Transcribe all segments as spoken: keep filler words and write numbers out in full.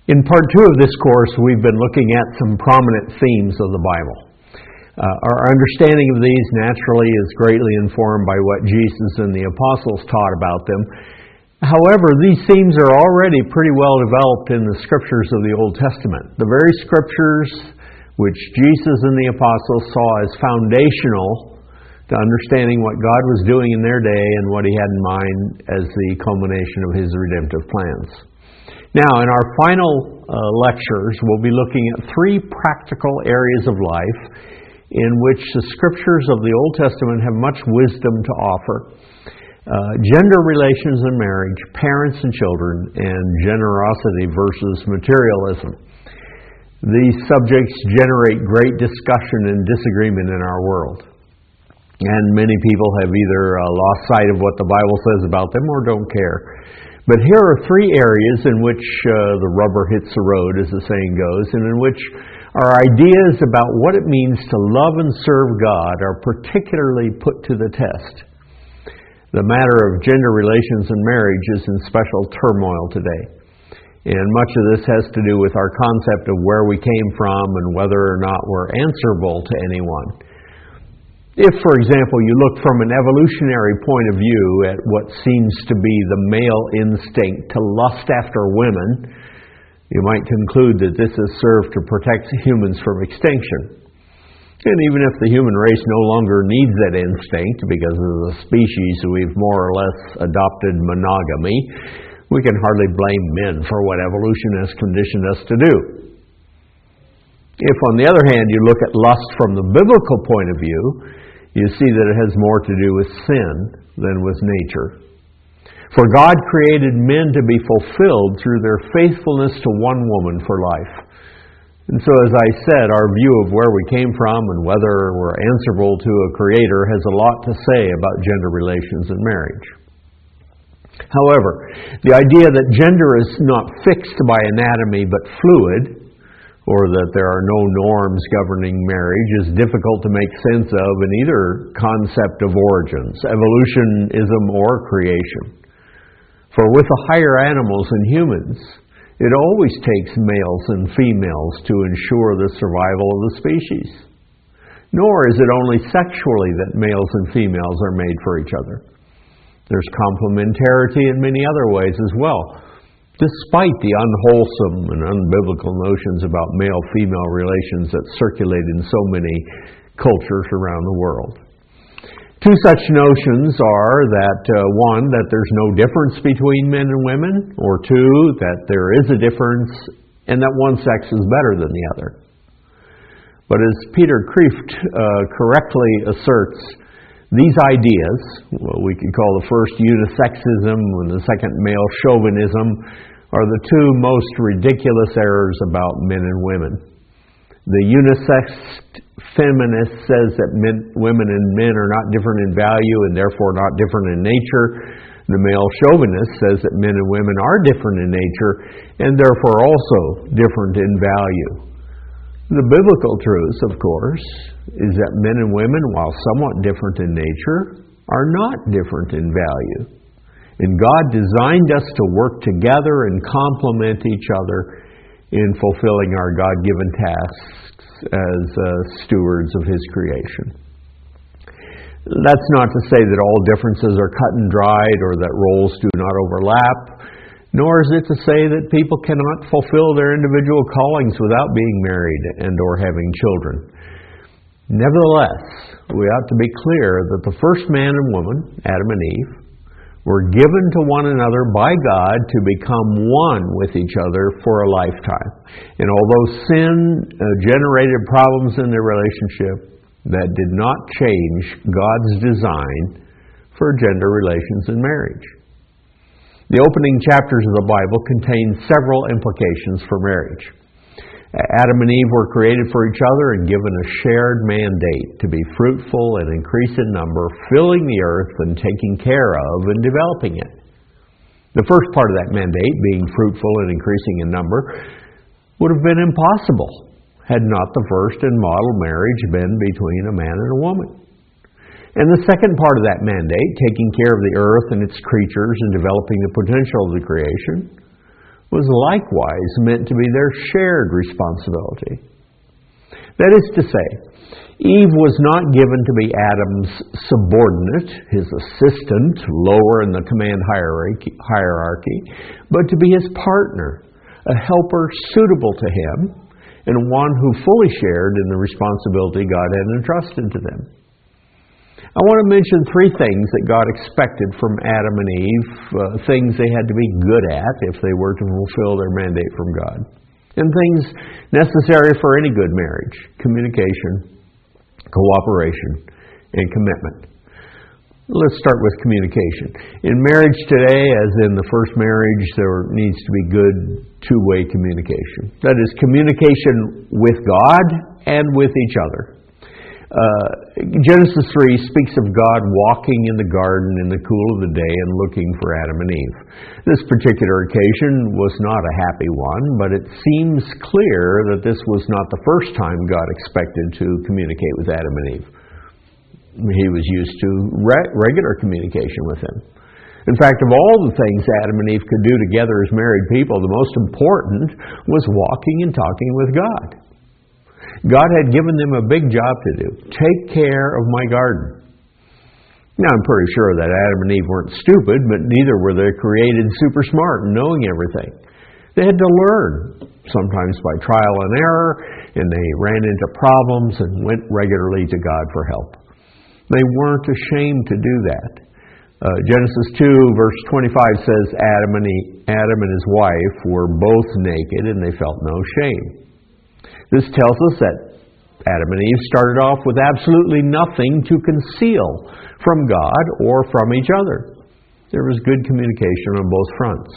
In part two of this course, we've been looking at some prominent themes of the Bible. Uh, our understanding of these naturally is greatly informed by what Jesus and the apostles taught about them. However, these themes are already pretty well developed in the scriptures of the Old Testament. The very scriptures which Jesus and the apostles saw as foundational to understanding what God was doing in their day and what He had in mind as the culmination of His redemptive plans. Now, in our final uh, lectures, we'll be looking at three practical areas of life in which the scriptures of the Old Testament have much wisdom to offer. Uh, gender relations and marriage, parents and children, and generosity versus materialism. These subjects generate great discussion and disagreement in our world. And many people have either uh, lost sight of what the Bible says about them or don't care. But here are three areas in which uh, the rubber hits the road, as the saying goes, and in which our ideas about what it means to love and serve God are particularly put to the test. The matter of gender relations and marriage is in special turmoil today. And much of this has to do with our concept of where we came from and whether or not we're answerable to anyone. If, for example, you look from an evolutionary point of view at what seems to be the male instinct to lust after women, you might conclude that this has served to protect humans from extinction. And even if the human race no longer needs that instinct because of the species we've more or less adopted monogamy, we can hardly blame men for what evolution has conditioned us to do. If, on the other hand, you look at lust from the biblical point of view, you see that it has more to do with sin than with nature. For God created men to be fulfilled through their faithfulness to one woman for life. And so, as I said, our view of where we came from and whether we're answerable to a Creator has a lot to say about gender relations and marriage. However, the idea that gender is not fixed by anatomy but fluid, or that there are no norms governing marriage, is difficult to make sense of in either concept of origins, evolutionism or creation. For with the higher animals and humans, it always takes males and females to ensure the survival of the species. Nor is it only sexually that males and females are made for each other. There's complementarity in many other ways as well, despite the unwholesome and unbiblical notions about male-female relations that circulate in so many cultures around the world. Two such notions are that, uh, one, that there's no difference between men and women, or two, that there is a difference and that one sex is better than the other. But as Peter Kreeft uh, correctly asserts, these ideas, what we could call the first unisexism and the second male chauvinism, are the two most ridiculous errors about men and women. The unisex feminist says that men, women and men are not different in value and therefore not different in nature. The male chauvinist says that men and women are different in nature and therefore also different in value. The biblical truth, of course, is that men and women, while somewhat different in nature, are not different in value. And God designed us to work together and complement each other in fulfilling our God-given tasks as uh, stewards of His creation. That's not to say that all differences are cut and dried or that roles do not overlap, nor is it to say that people cannot fulfill their individual callings without being married and or having children. Nevertheless, we ought to be clear that the first man and woman, Adam and Eve, were given to one another by God to become one with each other for a lifetime. And although sin uh, generated problems in their relationship, that did not change God's design for gender relations and marriage. The opening chapters of the Bible contain several implications for marriage. Adam and Eve were created for each other and given a shared mandate to be fruitful and increase in number, filling the earth and taking care of and developing it. The first part of that mandate, being fruitful and increasing in number, would have been impossible had not the first and model marriage been between a man and a woman. And the second part of that mandate, taking care of the earth and its creatures and developing the potential of the creation, was likewise meant to be their shared responsibility. That is to say, Eve was not given to be Adam's subordinate, his assistant, lower in the command hierarchy, hierarchy, but to be his partner, a helper suitable to him, and one who fully shared in the responsibility God had entrusted to them. I want to mention three things that God expected from Adam and Eve, uh, things they had to be good at if they were to fulfill their mandate from God, and things necessary for any good marriage: communication, cooperation, and commitment. Let's start with communication. In marriage today, as in the first marriage, there needs to be good two-way communication. That is, communication with God and with each other. Uh, Genesis three speaks of God walking in the garden in the cool of the day and looking for Adam and Eve. This particular occasion was not a happy one, but it seems clear that this was not the first time God expected to communicate with Adam and Eve. He was used to re- regular communication with them. In fact, of all the things Adam and Eve could do together as married people, the most important was walking and talking with God. God had given them a big job to do: take care of my garden. Now, I'm pretty sure that Adam and Eve weren't stupid, but neither were they created super smart and knowing everything. They had to learn, sometimes by trial and error, and they ran into problems and went regularly to God for help. They weren't ashamed to do that. Uh, Genesis two, verse twenty-five says, Adam and, he, Adam and his wife were both naked, and they felt no shame. This tells us that Adam and Eve started off with absolutely nothing to conceal from God or from each other. There was good communication on both fronts.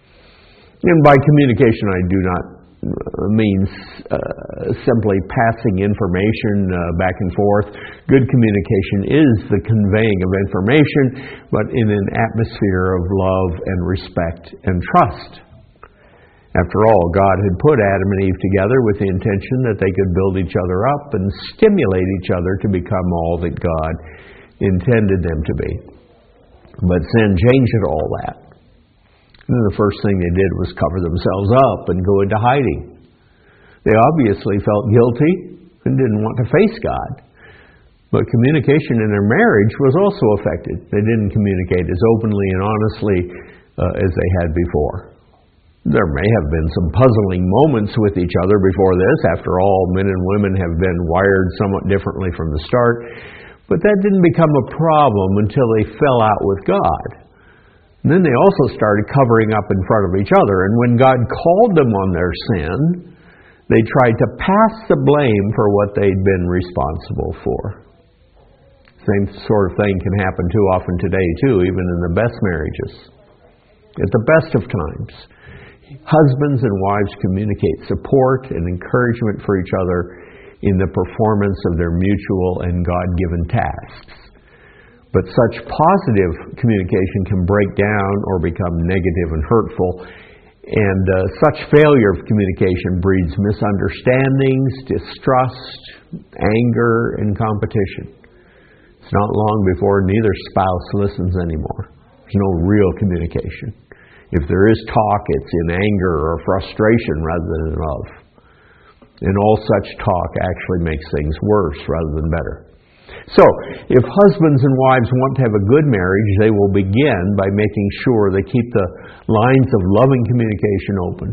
And by communication, I do not mean uh, simply passing information uh, back and forth. Good communication is the conveying of information, but in an atmosphere of love and respect and trust. After all, God had put Adam and Eve together with the intention that they could build each other up and stimulate each other to become all that God intended them to be. But sin changed all that. And then the first thing they did was cover themselves up and go into hiding. They obviously felt guilty and didn't want to face God. But communication in their marriage was also affected. They didn't communicate as openly and honestly uh, as they had before. There may have been some puzzling moments with each other before this. After all, men and women have been wired somewhat differently from the start. But that didn't become a problem until they fell out with God. And then they also started covering up in front of each other. And when God called them on their sin, they tried to pass the blame for what they'd been responsible for. Same sort of thing can happen too often today, too, even in the best marriages. At the best of times, husbands and wives communicate support and encouragement for each other in the performance of their mutual and God-given tasks. But such positive communication can break down or become negative and hurtful, and uh, such failure of communication breeds misunderstandings, distrust, anger, and competition. It's not long before neither spouse listens anymore. There's no real communication. If there is talk, it's in anger or frustration rather than in love. And all such talk actually makes things worse rather than better. So, if husbands and wives want to have a good marriage, they will begin by making sure they keep the lines of loving communication open.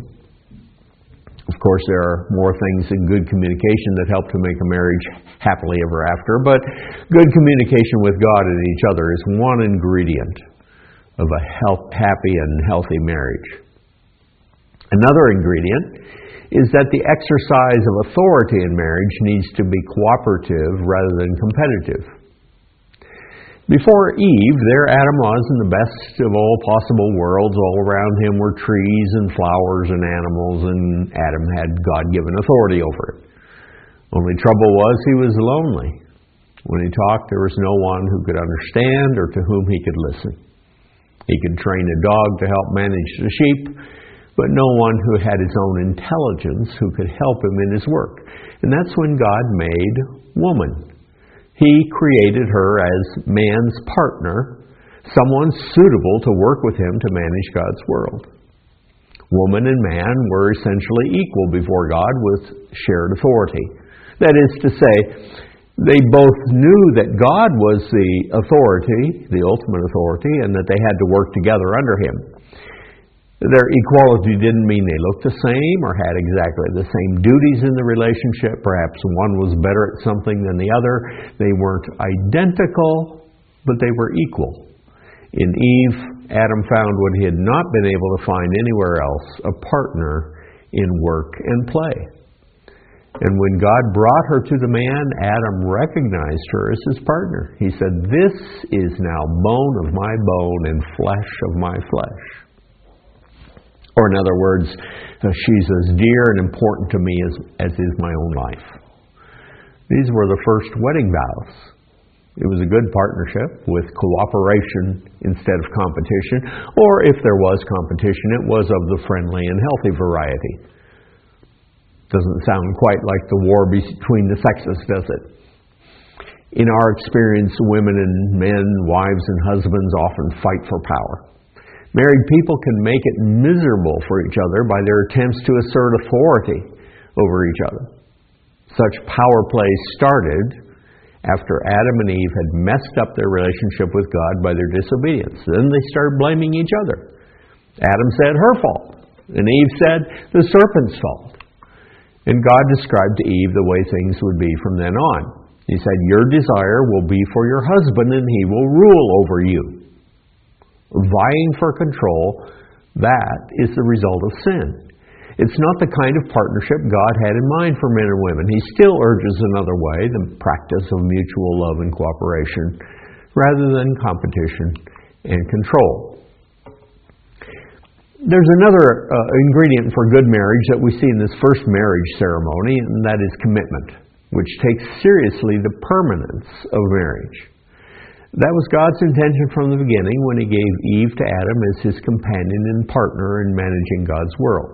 Of course, there are more things than good communication that help to make a marriage happily ever after, but good communication with God and each other is one ingredient of a health, happy and healthy marriage. Another ingredient is that the exercise of authority in marriage needs to be cooperative rather than competitive. Before Eve, there Adam was in the best of all possible worlds. All around him were trees and flowers and animals, and Adam had God-given authority over it. Only trouble was he was lonely. When he talked, there was no one who could understand or to whom he could listen. He could train a dog to help manage the sheep, but no one who had his own intelligence who could help him in his work. And that's when God made woman. He created her as man's partner, someone suitable to work with him to manage God's world. Woman and man were essentially equal before God with shared authority. That is to say, they both knew that God was the authority, the ultimate authority, and that they had to work together under Him. Their equality didn't mean they looked the same or had exactly the same duties in the relationship. Perhaps one was better at something than the other. They weren't identical, but they were equal. In Eve, Adam found what he had not been able to find anywhere else, a partner in work and play. And when God brought her to the man, Adam recognized her as his partner. He said, "This is now bone of my bone and flesh of my flesh." Or in other words, she's as dear and important to me as, as is my own life. These were the first wedding vows. It was a good partnership with cooperation instead of competition, or if there was competition, it was of the friendly and healthy variety. Doesn't sound quite like the war between the sexes, does it? In our experience, women and men, wives and husbands often fight for power. Married people can make it miserable for each other by their attempts to assert authority over each other. Such power play started after Adam and Eve had messed up their relationship with God by their disobedience. Then they started blaming each other. Adam said, "Her fault." And Eve said, "The serpent's fault." And God described to Eve the way things would be from then on. He said, "Your desire will be for your husband, and he will rule over you." Vying for control, that is the result of sin. It's not the kind of partnership God had in mind for men and women. He still urges another way, the practice of mutual love and cooperation, rather than competition and control. There's another uh, ingredient for good marriage that we see in this first marriage ceremony, and that is commitment, which takes seriously the permanence of marriage. That was God's intention from the beginning when He gave Eve to Adam as His companion and partner in managing God's world.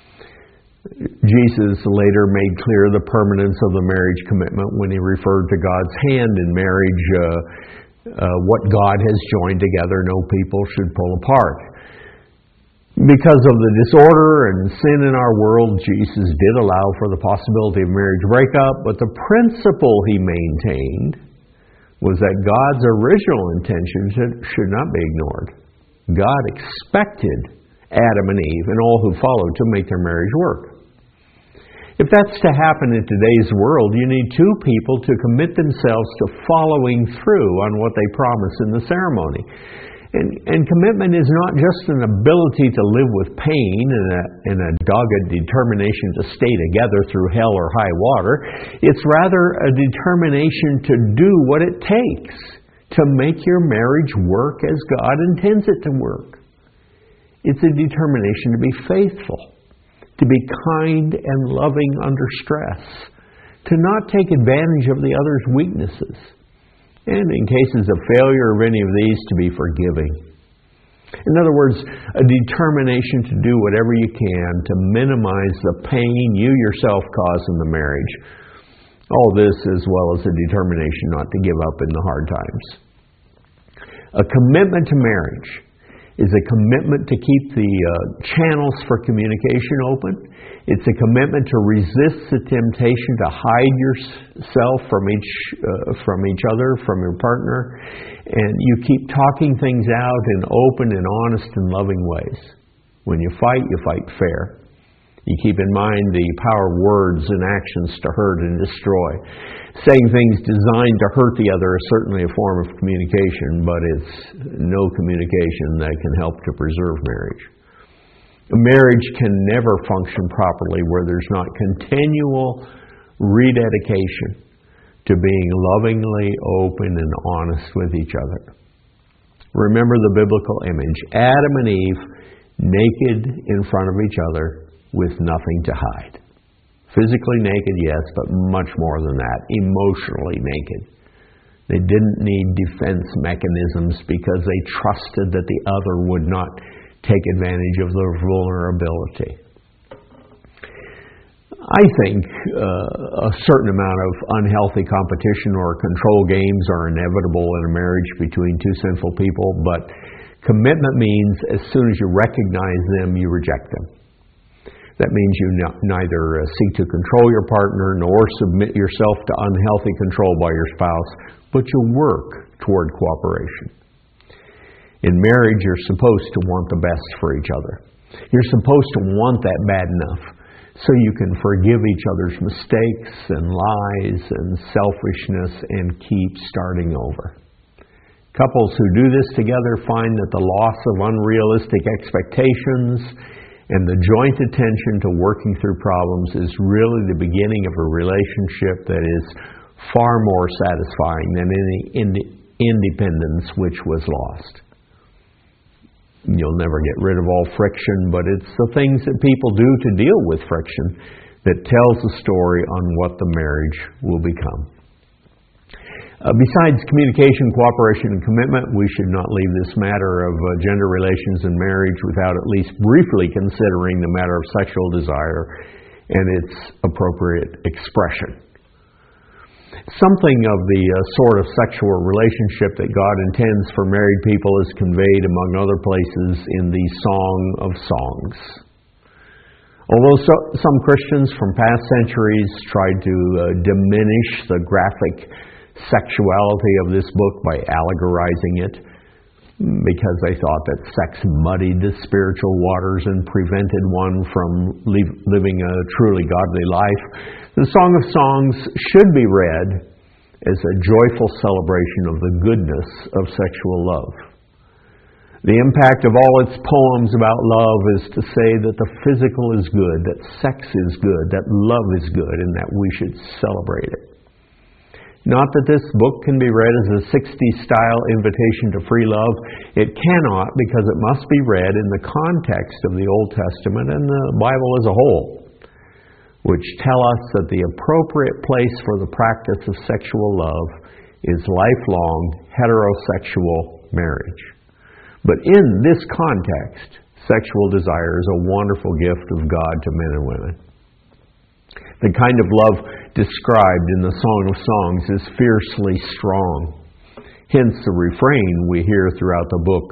Jesus later made clear the permanence of the marriage commitment when He referred to God's hand in marriage. Uh, uh, what God has joined together, no people should pull apart. Because of the disorder and sin in our world, Jesus did allow for the possibility of marriage breakup, but the principle He maintained was that God's original intentions should not be ignored. God expected Adam and Eve and all who followed to make their marriage work. If that's to happen in today's world, you need two people to commit themselves to following through on what they promise in the ceremony. And, and commitment is not just an ability to live with pain and a, and a dogged determination to stay together through hell or high water. It's rather a determination to do what it takes to make your marriage work as God intends it to work. It's a determination to be faithful, to be kind and loving under stress, to not take advantage of the other's weaknesses, and in cases of failure of any of these, to be forgiving. In other words, a determination to do whatever you can to minimize the pain you yourself cause in the marriage. All this as well as a determination not to give up in the hard times. A commitment to marriage is a commitment to keep the uh, channels for communication open. It's a commitment to resist the temptation to hide yourself from each uh, from each other, from your partner, and you keep talking things out in open and honest and loving ways. When you fight, you fight fair. You keep in mind the power of words and actions to hurt and destroy. Saying things designed to hurt the other is certainly a form of communication, but it's no communication that can help to preserve marriage. A marriage can never function properly where there's not continual rededication to being lovingly open and honest with each other. Remember the biblical image. Adam and Eve naked in front of each other with nothing to hide. Physically naked, yes, but much more than that. Emotionally naked. They didn't need defense mechanisms because they trusted that the other would not take advantage of their vulnerability. I think uh, a certain amount of unhealthy competition or control games are inevitable in a marriage between two sinful people, but commitment means as soon as you recognize them, you reject them. That means you n- neither uh, seek to control your partner nor submit yourself to unhealthy control by your spouse, but you work toward cooperation. In marriage, you're supposed to want the best for each other. You're supposed to want that bad enough so you can forgive each other's mistakes and lies and selfishness and keep starting over. Couples who do this together find that the loss of unrealistic expectations and the joint attention to working through problems is really the beginning of a relationship that is far more satisfying than any ind- independence which was lost. You'll never get rid of all friction, but it's the things that people do to deal with friction that tells the story on what the marriage will become. Uh, besides communication, cooperation, and commitment, we should not leave this matter of uh, gender relations and marriage without at least briefly considering the matter of sexual desire and its appropriate expression. Something of the uh, sort of sexual relationship that God intends for married people is conveyed, among other places, in the Song of Songs. Although so, some Christians from past centuries tried to uh, diminish the graphic sexuality of this book by allegorizing it, because they thought that sex muddied the spiritual waters and prevented one from li- living a truly godly life, the Song of Songs should be read as a joyful celebration of the goodness of sexual love. The impact of all its poems about love is to say that the physical is good, that sex is good, that love is good, and that we should celebrate it. Not that this book can be read as a sixties-style invitation to free love. It cannot, because it must be read in the context of the Old Testament and the Bible as a whole, which tell us that the appropriate place for the practice of sexual love is lifelong heterosexual marriage. But in this context, sexual desire is a wonderful gift of God to men and women. The kind of love described in the Song of Songs is fiercely strong. Hence the refrain we hear throughout the book,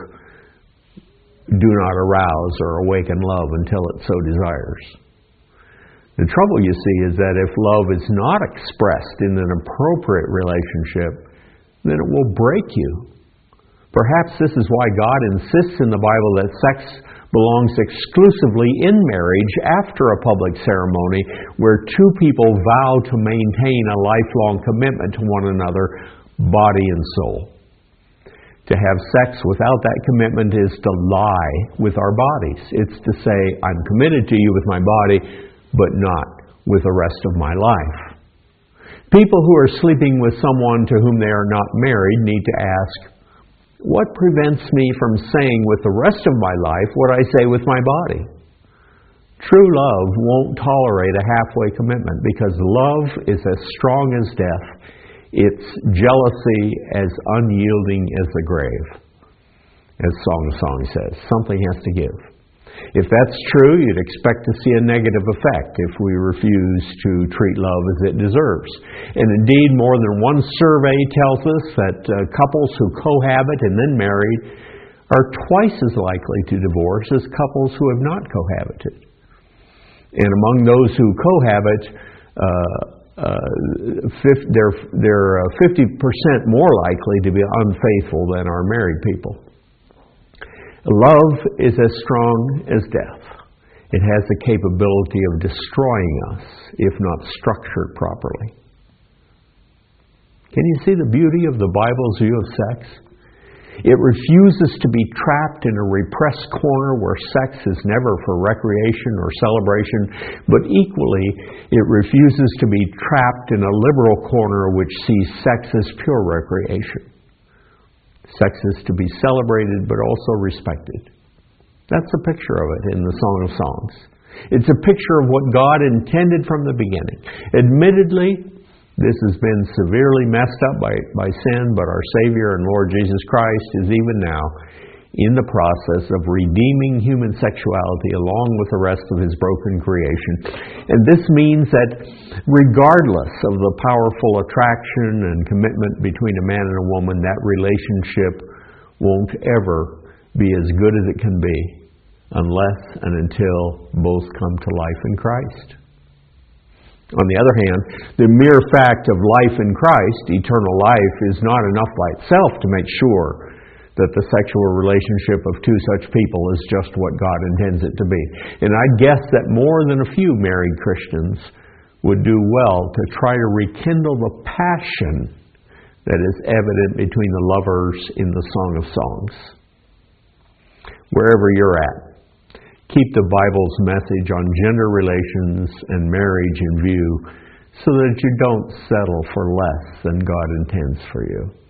"Do not arouse or awaken love until it so desires." The trouble, you see, is that if love is not expressed in an appropriate relationship, then it will break you. Perhaps this is why God insists in the Bible that sex belongs exclusively in marriage after a public ceremony where two people vow to maintain a lifelong commitment to one another, body and soul. To have sex without that commitment is to lie with our bodies. It's to say, I'm committed to you with my body, but not with the rest of my life. People who are sleeping with someone to whom they are not married need to ask, what prevents me from saying with the rest of my life what I say with my body? True love won't tolerate a halfway commitment because love is as strong as death. Its jealousy as unyielding as the grave. As Song of Songs says, something has to give. If that's true, you'd expect to see a negative effect if we refuse to treat love as it deserves. And indeed, more than one survey tells us that uh, couples who cohabit and then marry are twice as likely to divorce as couples who have not cohabited. And among those who cohabit, uh, uh, fifty, they're, they're uh, fifty percent more likely to be unfaithful than our married people. Love is as strong as death. It has the capability of destroying us if not structured properly. Can you see the beauty of the Bible's view of sex? It refuses to be trapped in a repressed corner where sex is never for recreation or celebration, but equally, it refuses to be trapped in a liberal corner which sees sex as pure recreation. Sex is to be celebrated but also respected. That's a picture of it in the Song of Songs. It's a picture of what God intended from the beginning. Admittedly, this has been severely messed up by, by sin, but our Savior and Lord Jesus Christ is even now in the process of redeeming human sexuality along with the rest of His broken creation. And this means that regardless of the powerful attraction and commitment between a man and a woman, that relationship won't ever be as good as it can be unless and until both come to life in Christ. On the other hand, the mere fact of life in Christ, eternal life, is not enough by itself to make sure that the sexual relationship of two such people is just what God intends it to be. And I guess that more than a few married Christians would do well to try to rekindle the passion that is evident between the lovers in the Song of Songs. Wherever you're at, keep the Bible's message on gender relations and marriage in view so that you don't settle for less than God intends for you.